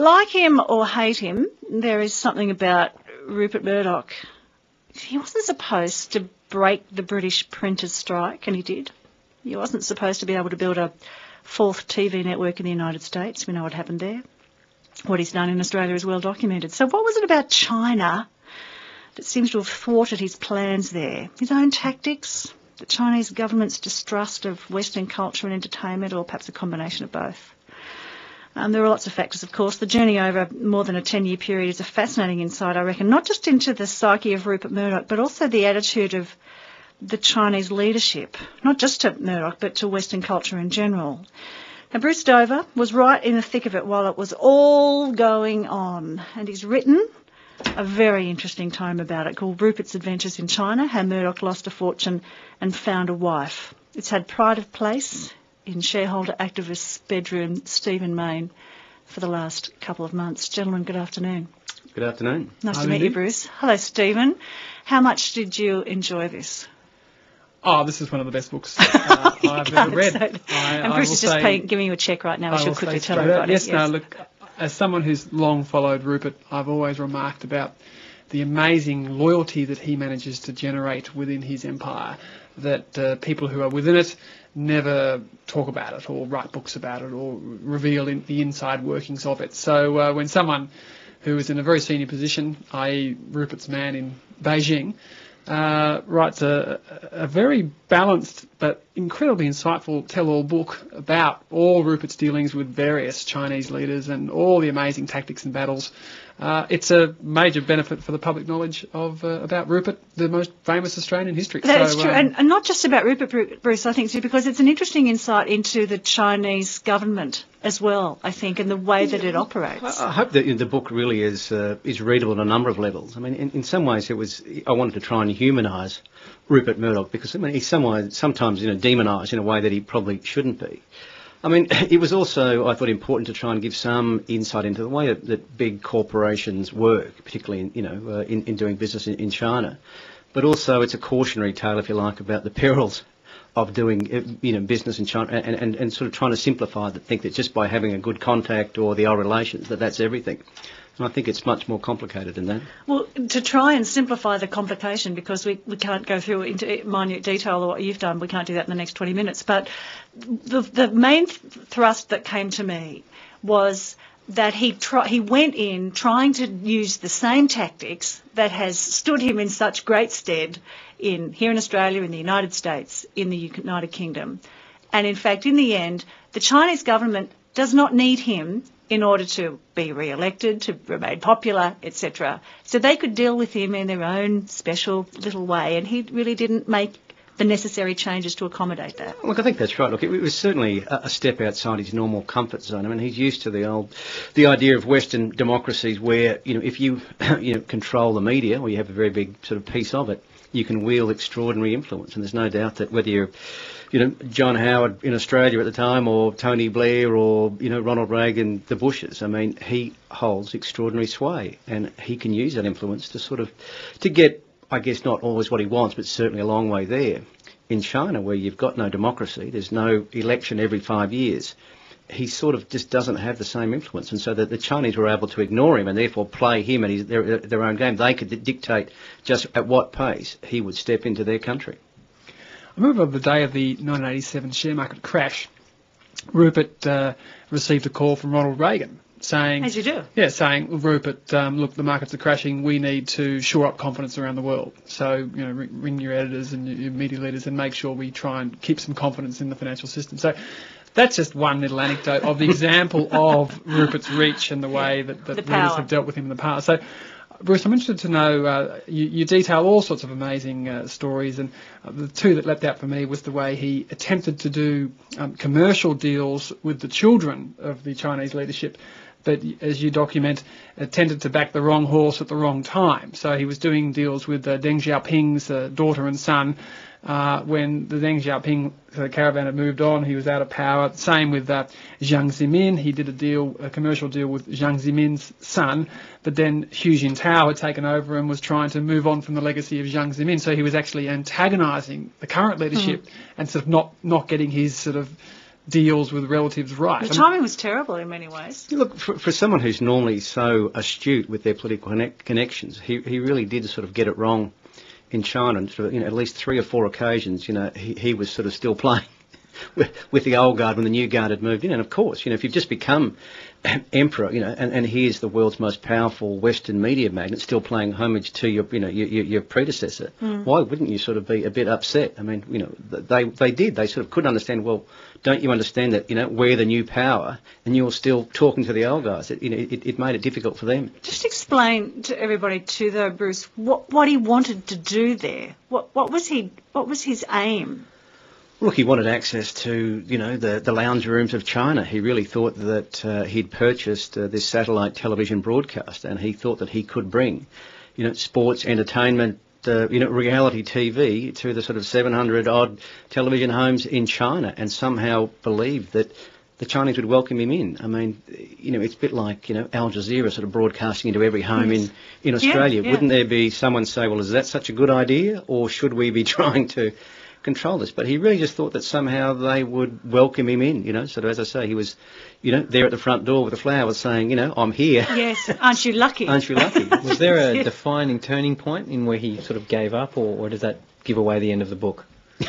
Like him or hate him, there is something about Rupert Murdoch. He wasn't supposed to break the British printers' strike, and he did. He wasn't supposed to be able to build a fourth TV network in the United States. We know what happened there. What he's done in Australia is well documented. So what was it about China that seems to have thwarted his plans there? His own tactics? The Chinese government's distrust of Western culture and entertainment, or perhaps a combination of both? There are lots of factors, of course. The journey over more than a 10-year period is a fascinating insight, I reckon, not just into the psyche of Rupert Murdoch, but also the attitude of the Chinese leadership, not just to Murdoch, but to Western culture in general. Now, Bruce Dover was right in the thick of it while it was all going on, and he's written a very interesting tome about it called Rupert's Adventures in China, How Murdoch Lost a Fortune and Found a Wife. It's had pride of place in shareholder activist's bedroom, Stephen Mayne, for the last couple of months. Gentlemen, good afternoon. Good afternoon. Nice to meet you, Bruce. Hello, Stephen. How much did you enjoy this? Oh, this is one of the best books I've ever read. And Bruce is just giving you a check right now. I should quickly tell everybody. Yes, no, look, as someone who's long followed Rupert, I've always remarked about the amazing loyalty that he manages to generate within his empire, that people who are within it never talk about it or write books about it or reveal the inside workings of it. So when someone who is in a very senior position, i.e. Rupert's man in Beijing, writes a very balanced but incredibly insightful tell-all book about all Rupert's dealings with various Chinese leaders and all the amazing tactics and battles. It's a major benefit for the public knowledge of about Rupert, the most famous Australian in history. That's true, and not just about Rupert, Bruce, I think, too, because it's an interesting insight into the Chinese government as well, I think, and the way that it operates. I hope that the book really is readable on a number of levels. I mean, in some ways, I wanted to try and humanise Rupert Murdoch because, I mean, he's sometimes demonised in a way that he probably shouldn't be. I mean, it was also, I thought, important to try and give some insight into the way that big corporations work, particularly in doing business in China. But also, it's a cautionary tale, if you like, about the perils of doing business in China and sort of trying to simplify that, think that just by having a good contact or the old relations that's everything. And I think it's much more complicated than that. Well, to try and simplify the complication, because we can't go through into minute detail of what you've done, we can't do that in the next 20 minutes, but the main thrust that came to me was that he went in trying to use the same tactics that has stood him in such great stead here in Australia, in the United States, in the United Kingdom. And in fact, in the end, the Chinese government does not need him in order to be re-elected, to remain popular, etc. So they could deal with him in their own special little way, and he really didn't make the necessary changes to accommodate that. Look, I think that's right. Look, it was certainly a step outside his normal comfort zone. I mean, he's used to the idea of Western democracies where, if you control the media, or you have a very big sort of piece of it, you can wield extraordinary influence. And there's no doubt that whether you're John Howard in Australia at the time, or Tony Blair, or, Ronald Reagan, the Bushes. I mean, he holds extraordinary sway, and he can use that influence to get, I guess, not always what he wants, but certainly a long way there. In China, where you've got no democracy, there's no election every 5 years, he sort of just doesn't have the same influence. And so that the Chinese were able to ignore him and therefore play him and their own game. They could dictate just at what pace he would step into their country. I remember the day of the 1987 share market crash, Rupert received a call from Ronald Reagan saying... As you do. Yeah, saying, Rupert, look, the markets are crashing, we need to shore up confidence around the world. So, ring your editors and your media leaders and make sure we try and keep some confidence in the financial system. So that's just one little anecdote of the example of Rupert's reach and the way that leaders have dealt with him in the past. So, Bruce, I'm interested to know, you detail all sorts of amazing stories, and the two that leapt out for me was the way he attempted to do commercial deals with the children of the Chinese leadership, but as you document, tended to back the wrong horse at the wrong time. So he was doing deals with Deng Xiaoping's daughter and son. When the Deng Xiaoping caravan had moved on, he was out of power. Same with Jiang Zemin. He did a commercial deal with Jiang Zemin's son, but then Hu Jintao had taken over and was trying to move on from the legacy of Jiang Zemin. So he was actually antagonising the current leadership and sort of not getting his sort of deals with relatives right. The timing was terrible in many ways. Look, for someone who's normally so astute with their political connections, he really did sort of get it wrong in China. And sort of, at least 3 or 4 occasions, he was sort of still playing with the old guard when the new guard had moved in. And of course, if you've just become emperor, and here's the world's most powerful Western media magnate still playing homage to your predecessor, why wouldn't you sort of be a bit upset? I mean, they did. They sort of couldn't understand. Well, don't you understand that we're the new power and you're still talking to the old guys? It made it difficult for them. Just explain to everybody too, though, Bruce, what he wanted to do there. What was his aim? Look, he wanted access to, the lounge rooms of China. He really thought that he'd purchased this satellite television broadcast, and he thought that he could bring, sports, entertainment, reality TV to the sort of 700-odd television homes in China, and somehow believed that the Chinese would welcome him in. I mean, it's a bit like, Al Jazeera sort of broadcasting into every home in Australia. Yeah. Wouldn't there be someone say, well, is that such a good idea, or should we be trying to control this? But he really just thought that somehow they would welcome him in, sort of, as I say, he was, there at the front door with the flowers saying, I'm here. Yes, aren't you lucky? Aren't you lucky? Was there a defining turning point in where he sort of gave up, or does that give away the end of the book?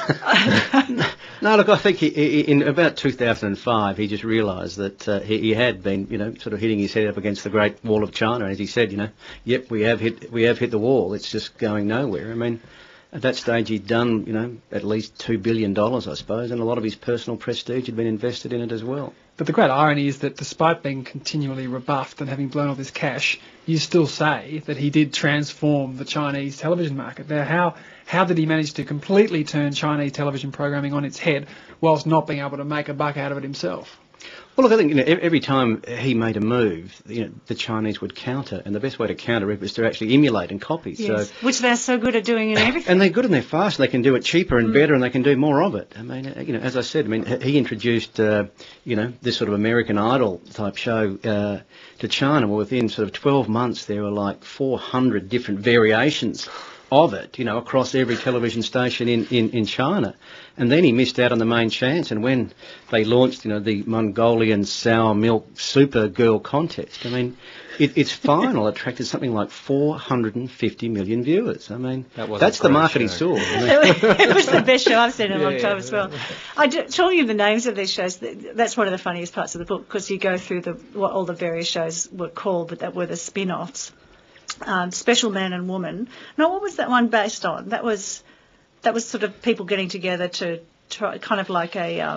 No, look, I think in about 2005, he just realised that he had been, sort of hitting his head up against the Great Wall of China. As he said, yep, we have hit the wall. It's just going nowhere. I mean, at that stage, he'd done, at least $2 billion, I suppose, and a lot of his personal prestige had been invested in it as well. But the great irony is that despite being continually rebuffed and having blown all this cash, you still say that he did transform the Chinese television market. Now, how did he manage to completely turn Chinese television programming on its head whilst not being able to make a buck out of it himself? Well, look, I think every time he made a move, the Chinese would counter, and the best way to counter it was to actually emulate and copy. Yes, so, which they're so good at doing in everything. And they're good and they're fast. They can do it cheaper and better, and they can do more of it. I mean, as I said, he introduced, this sort of American Idol type show to China. Well, within sort of 12 months, there were like 400 different variations of it, across every television station in China. And then he missed out on the main chance. And when they launched, the Mongolian sour milk super girl contest, I mean, its final attracted something like 450 million viewers. I mean, that's the market he saw. It was the best show I've seen in a long time as well. Telling you the names of these shows, that's one of the funniest parts of the book, because you go through what all the various shows were called, but that were the spin-offs. Special Man and Woman. No, what was that one based on? That was sort of people getting together to try, kind of like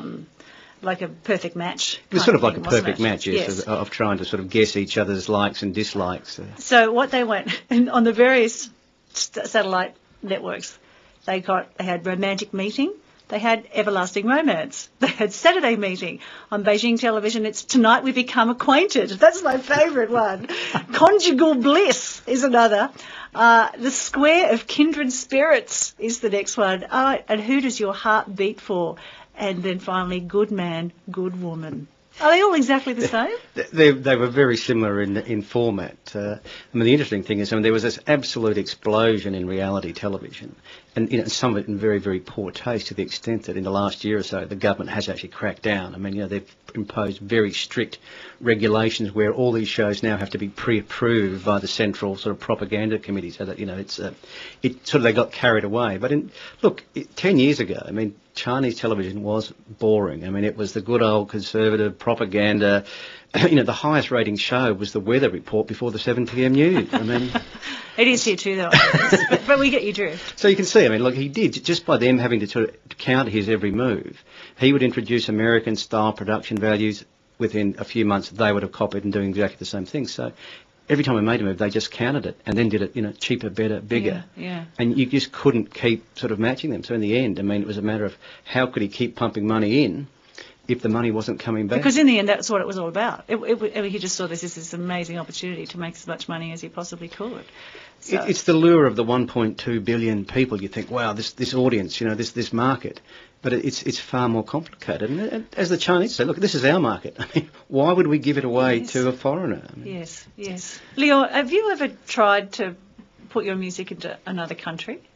a perfect match. It was sort of like a wasn't perfect it? match, yes. Of trying to sort of guess each other's likes and dislikes. So what they went on the various satellite networks, they had Romantic Meeting. They had Everlasting Romance. They had Saturday Meeting. On Beijing Television, it's Tonight We Become Acquainted. That's my favourite one. Conjugal Bliss is another. The Square of Kindred Spirits is the next one. And Who Does Your Heart Beat For? And then finally, Good Man, Good Woman. Are they all exactly the same? They were very similar in format. The interesting thing is, there was this absolute explosion in reality television, and some of it in very, very poor taste, to the extent that in the last year or so, the government has actually cracked down. They've imposed very strict regulations where all these shows now have to be pre-approved by the central sort of propaganda committee, so that they got carried away. But 10 years ago, Chinese television was boring. It was the good old conservative propaganda. The highest rating show was the weather report before the 7 p.m. news. It is here too, though. but we get you drift. So you can see, he did, just by them having to sort of counter his every move, he would introduce American-style production values. Within a few months, they would have copied and doing exactly the same thing. So every time we made a move, they just countered it and then did it, cheaper, better, bigger. Yeah. And you just couldn't keep sort of matching them. So in the end, it was a matter of how could he keep pumping money in if the money wasn't coming back? Because in the end, that's what it was all about. He just saw this as this amazing opportunity to make as much money as he possibly could. So. It's the lure of the 1.2 billion people. You think, wow, this audience, this market. But it's far more complicated. And as the Chinese say, look, this is our market. Why would we give it away to a foreigner? Yes. Leo, have you ever tried to put your music into another country?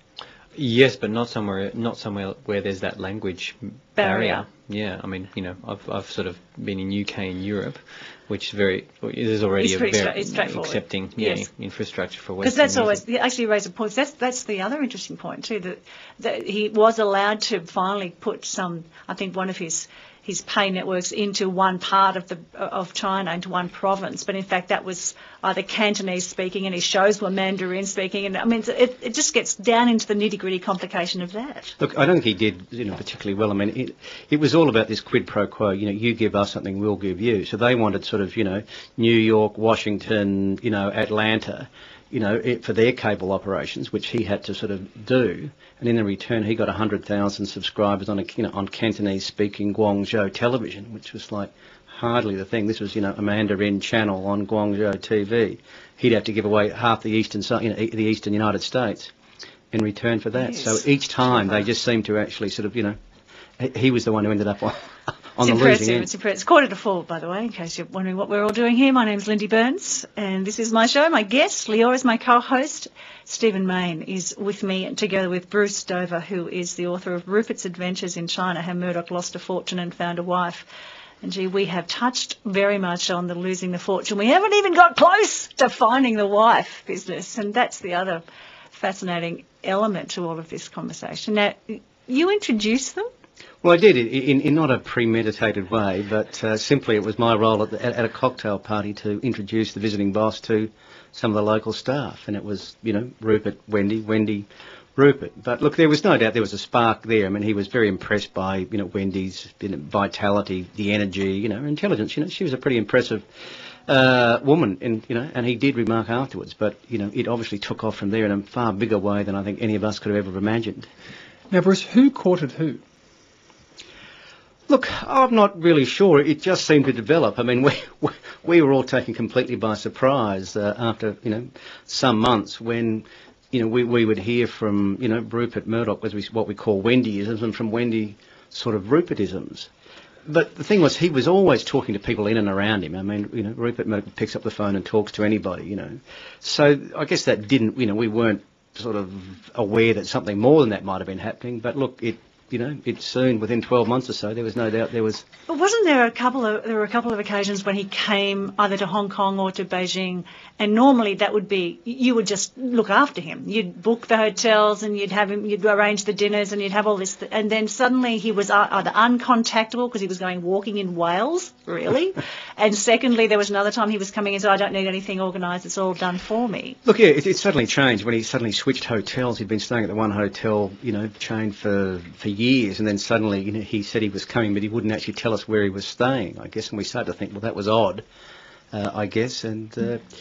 Yes, but not somewhere where there's that language Barrier. Yeah, I mean, I've sort of been in UK and Europe, which there's already It's a pretty very it's straightforward. accepting Yes. infrastructure for Because Western that's always, music. actually you raise a point. That's the other interesting point too, that he was allowed to finally put I think one of his pay networks into one part of China, into one province, but in fact that was either Cantonese speaking and his shows were Mandarin speaking, and I mean it just gets down into the nitty gritty complication of that. Look, I don't think he did, particularly well. I mean, it was all about this quid pro quo. You give us something, we'll give you. So they wanted sort of, New York, Washington, Atlanta, for their cable operations, which he had to sort of do. And in return, he got 100,000 subscribers on on Cantonese-speaking Guangzhou television, which was like hardly the thing. This was, a Mandarin channel on Guangzhou TV. He'd have to give away half the eastern the eastern United States in return for that. Yes. So each time they just seemed to actually sort of, he was the one who ended up on It's the impressive. losing end. It's impressive. It's 3:45, by the way, in case you're wondering what we're all doing here. My name's Lindy Burns, and this is my show. My guest, Leora, is my co-host. Stephen Mayne is with me, together with Bruce Dover, who is the author of Rupert's Adventures in China, How Murdoch Lost a Fortune and Found a Wife. And, gee, we have touched very much on the losing the fortune. We haven't even got close to finding the wife business, and that's the other fascinating element to all of this conversation. Now, you introduced them. Well, I did in not a premeditated way, but simply it was my role at a cocktail party to introduce the visiting boss to some of the local staff, and it was Rupert, Wendy, Rupert. But look, there was no doubt there was a spark there. I mean, he was very impressed by Wendy's vitality, the energy, her intelligence. She was a pretty impressive woman, and he did remark afterwards. But it obviously took off from there in a far bigger way than I think any of us could have ever imagined. Now, Bruce, who courted who? Look, I'm not really sure. It just seemed to develop. I mean, we were all taken completely by surprise after, some months when, we would hear from, Rupert Murdoch, as what we call Wendyisms, and from Wendy sort of Rupertisms. But the thing was, he was always talking to people in and around him. I mean, Rupert Murdoch picks up the phone and talks to anybody, So I guess that didn't, we weren't sort of aware that something more than that might have been happening. But look, it soon, within 12 months or so, there was no doubt there was. But wasn't there there were a couple of occasions when he came either to Hong Kong or to Beijing, and normally that would be, you would just look after him. You'd book the hotels and you'd arrange the dinners and you'd have all this, and then suddenly he was either uncontactable because he was going walking in Wales, really, and secondly there was another time he was coming and said, I don't need anything organised, it's all done for me. Look, yeah, it suddenly changed when he suddenly switched hotels. He'd been staying at the one hotel, chain for years, and then suddenly, he said he was coming, but he wouldn't actually tell us where he was staying, I guess, and we started to think, well, that was odd, I guess, and,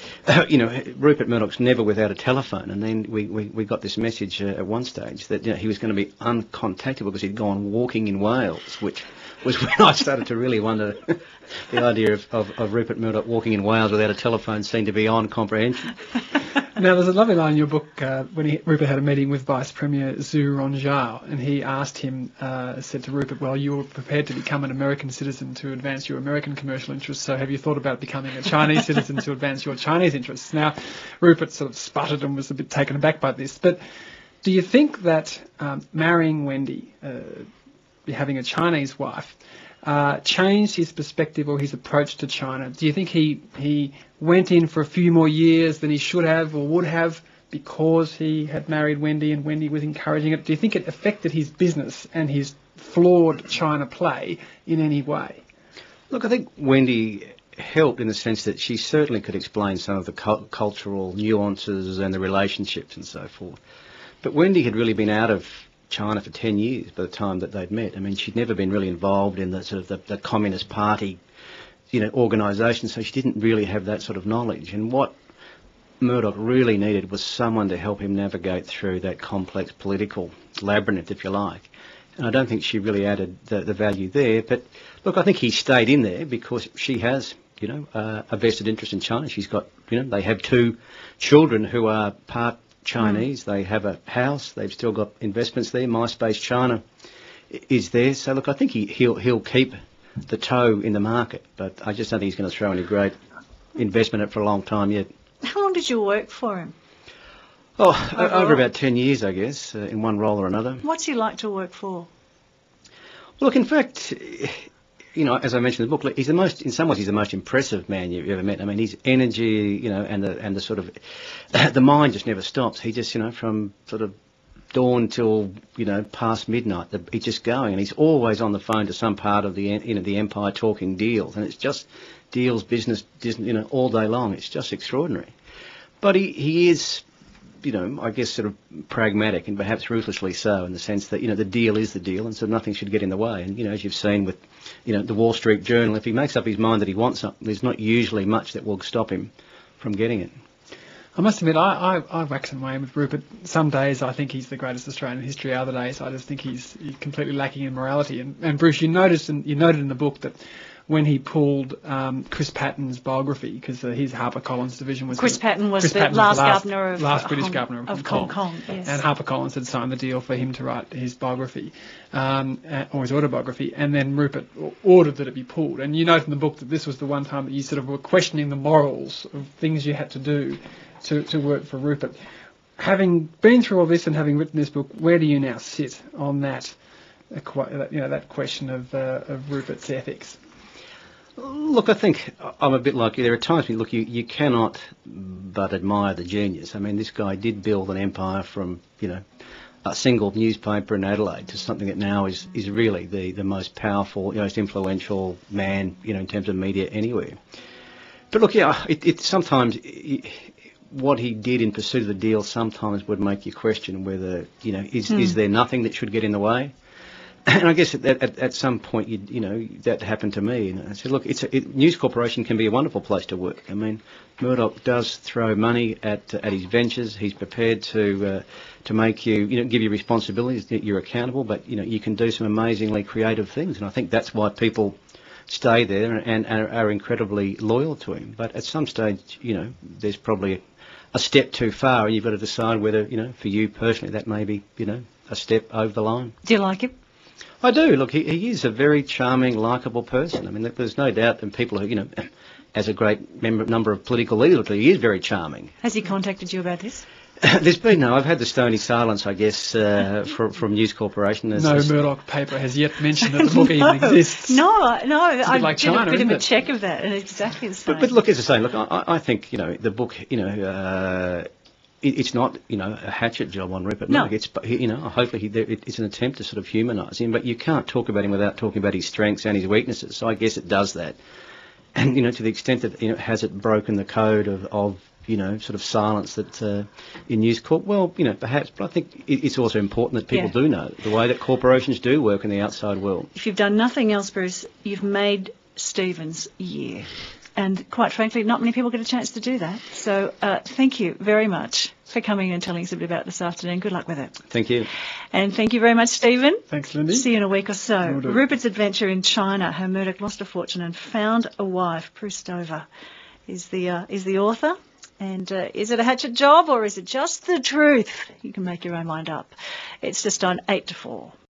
Rupert Murdoch's never without a telephone, and then we got this message at one stage that he was going to be uncontactable because he'd gone walking in Wales, which was when I started to really wonder. The idea of Rupert Murdoch walking in Wales without a telephone seemed to be beyond comprehension. Now, there's a lovely line in your book when Rupert had a meeting with Vice Premier Zhu Rongzhao, and he asked him, said to Rupert, well, you were prepared to become an American citizen to advance your American commercial interests, so have you thought about becoming a Chinese citizen to advance your Chinese interests? Now, Rupert sort of sputtered and was a bit taken aback by this, but do you think that marrying Wendy, having a Chinese wife, changed his perspective or his approach to China? Do you think he went in for a few more years than he should have or would have because he had married Wendy and Wendy was encouraging it? Do you think it affected his business and his flawed China play in any way? Look, I think Wendy helped in the sense that she certainly could explain some of the cultural nuances and the relationships and so forth. But Wendy had really been out of China for 10 years by the time that they'd met. I mean, she'd never been really involved in the sort of the Communist Party, organisation, so she didn't really have that sort of knowledge. And what Murdoch really needed was someone to help him navigate through that complex political labyrinth, if you like. And I don't think she really added the value there. But look, I think he stayed in there because she has, a vested interest in China. She's got, they have 2 children who are part Chinese. They have a house. They've still got investments there. MySpace China is there. So look, I think he'll keep the toe in the market, but I just don't think he's going to throw any great investment in it for a long time yet. How long did you work for him? Oh, over about 10 years, I guess, in one role or another. What's he like to work for? Look, in fact, as I mentioned in the book, in some ways, he's the most impressive man you've ever met. I mean, his energy, and the sort of, the mind just never stops. He just, from sort of dawn till, past midnight, he's just going, and he's always on the phone to some part of the empire talking deals, and it's just deals, business, all day long. It's just extraordinary. But he is, I guess sort of pragmatic and perhaps ruthlessly so, in the sense that, the deal is the deal, and so nothing should get in the way. And, as you've seen with, the Wall Street Journal, if he makes up his mind that he wants something, there's not usually much that will stop him from getting it. I must admit, I wax and wane with Rupert. Some days I think he's the greatest Australian in history. Other days I just think he's completely lacking in morality. And Bruce, you noted in the book that when he pulled Chris Patten's biography, because his HarperCollins division was... Chris Patten was the last British governor of Hong Kong. Yes. And HarperCollins had signed the deal for him to write his biography, or his autobiography, and then Rupert ordered that it be pulled. And you note in the book that this was the one time that you sort of were questioning the morals of things you had to do to work for Rupert. Having been through all this and having written this book, where do you now sit on that question of Rupert's ethics? Look, I think I'm a bit like you. There are times when you cannot but admire the genius. I mean, this guy did build an empire from, a single newspaper in Adelaide to something that now is really the most powerful, most influential man, in terms of media anywhere. But look, it sometimes, what he did in pursuit of the deal sometimes would make you question whether, is there nothing that should get in the way? And I guess at some point, that happened to me. And I said, look, News Corporation can be a wonderful place to work. I mean, Murdoch does throw money at his ventures. He's prepared to make you, give you responsibilities, that you're accountable, but, you can do some amazingly creative things. And I think that's why people stay there and are incredibly loyal to him. But at some stage, there's probably a step too far, and you've got to decide whether, for you personally, that may be, a step over the line. Do you like him? I do. Look, he is a very charming, likeable person. I mean, there's no doubt, and people who, as a great number of political leaders, he is very charming. Has he contacted you about this? There's been no. I've had the stony silence, I guess, from News Corporation. No Murdoch paper has yet mentioned that the book even exists. No. I like did China, a bit of a it? check of that, and it's exactly the same. But look, as I say, look, I think the book, it's not, a hatchet job on Rupert. No. It's, hopefully it's an attempt to sort of humanise him, but you can't talk about him without talking about his strengths and his weaknesses. So I guess it does that. And, to the extent that, has it broken the code of sort of silence that in News Corp? Well, perhaps, but I think it's also important that people do know the way that corporations do work in the outside world. If you've done nothing else, Bruce, you've made Stephen's year. And quite frankly, not many people get a chance to do that. So thank you very much for coming and telling us a bit about this afternoon. Good luck with it. Thank you. And thank you very much, Stephen. Thanks, Lindy. See you in a week or so. Will do. Rupert's adventure in China, how Murdoch lost a fortune and found a wife, Bruce Stover, is the author. And is it a hatchet job or is it just the truth? You can make your own mind up. It's just on 8 to 4.